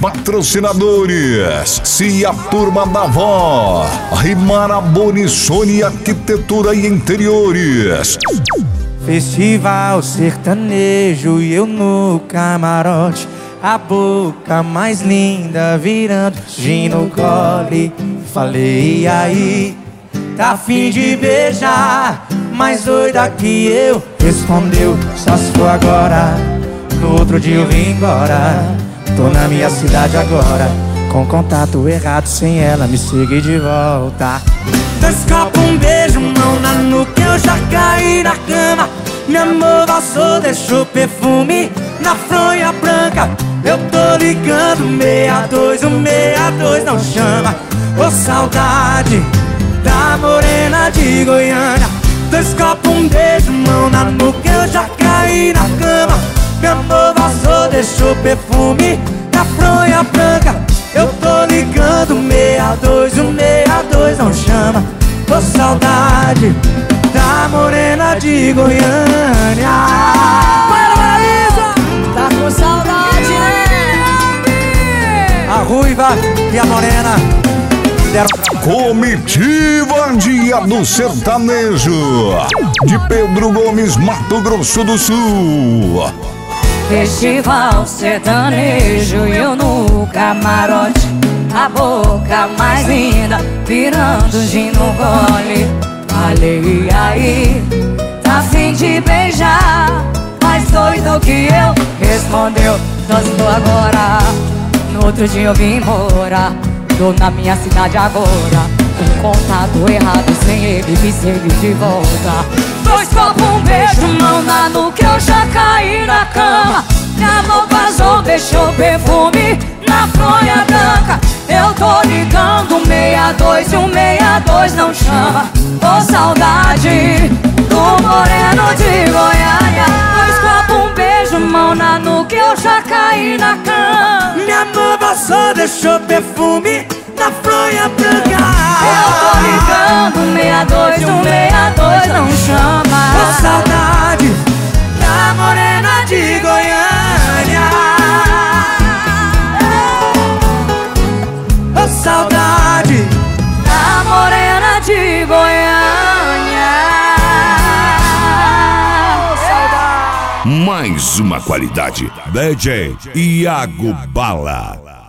patrocinadores: Se a Turma da Vó, Rimara Bonissoni Arquitetura e Interiores, Festival sertanejo e eu no camarote, a boca mais linda virando gin no gole. Falei, e aí, tá a fim de beijar? Mais doida que eu, respondeu, só se for agora. No outro dia eu vim embora, tô na minha cidade agora, com contato errado, sem ela me seguir de volta. Dois copos, um beijo, mão na nuca, eu já caí na cama. Meu amor passou, deixou perfume na fronha branca. Eu tô ligando 62, o 62 não chama. Ô saudade da morena de Goiânia. Dois copos, um beijo, mão na nuca, eu já caí na cama. Meu amor vazou, deixou perfume na fronha branca. Eu tô ligando 62, o 62 não chama. Ô saudade da morena de Goiânia. Para, Paraíso! Tá com saudade, né? A ruiva e a morena deram... Comitiva Dia do Sertanejo, de Pedro Gomes, Mato Grosso do Sul. Festival sertanejo e eu no camarote, a boca mais linda virando gin no gole. Falei, e aí, tá a fim de beijar? Mais doido que eu, respondeu, só estou agora. No outro dia eu vim embora, tô na minha cidade agora, com contato errado, sem ele me seguir de volta. Dois copos, um beijo, mão na nuca, eu já caí na cama. Minha mão vazou, deixou perfume na fronha branca. Eu tô ligando 62 e o 62 não chama. Ô saudade do moreno de Goiânia. Dois copos, um beijo, mão na nuca, eu já caí na cama. Minha mão passou, deixou perfume na fronha branca. Eu tô ligando 62 e o 62 não chama. Ô saudade da morena de Goiânia. Ô saudade da morena de Goiânia. Mais uma qualidade. DJ Iago Bala.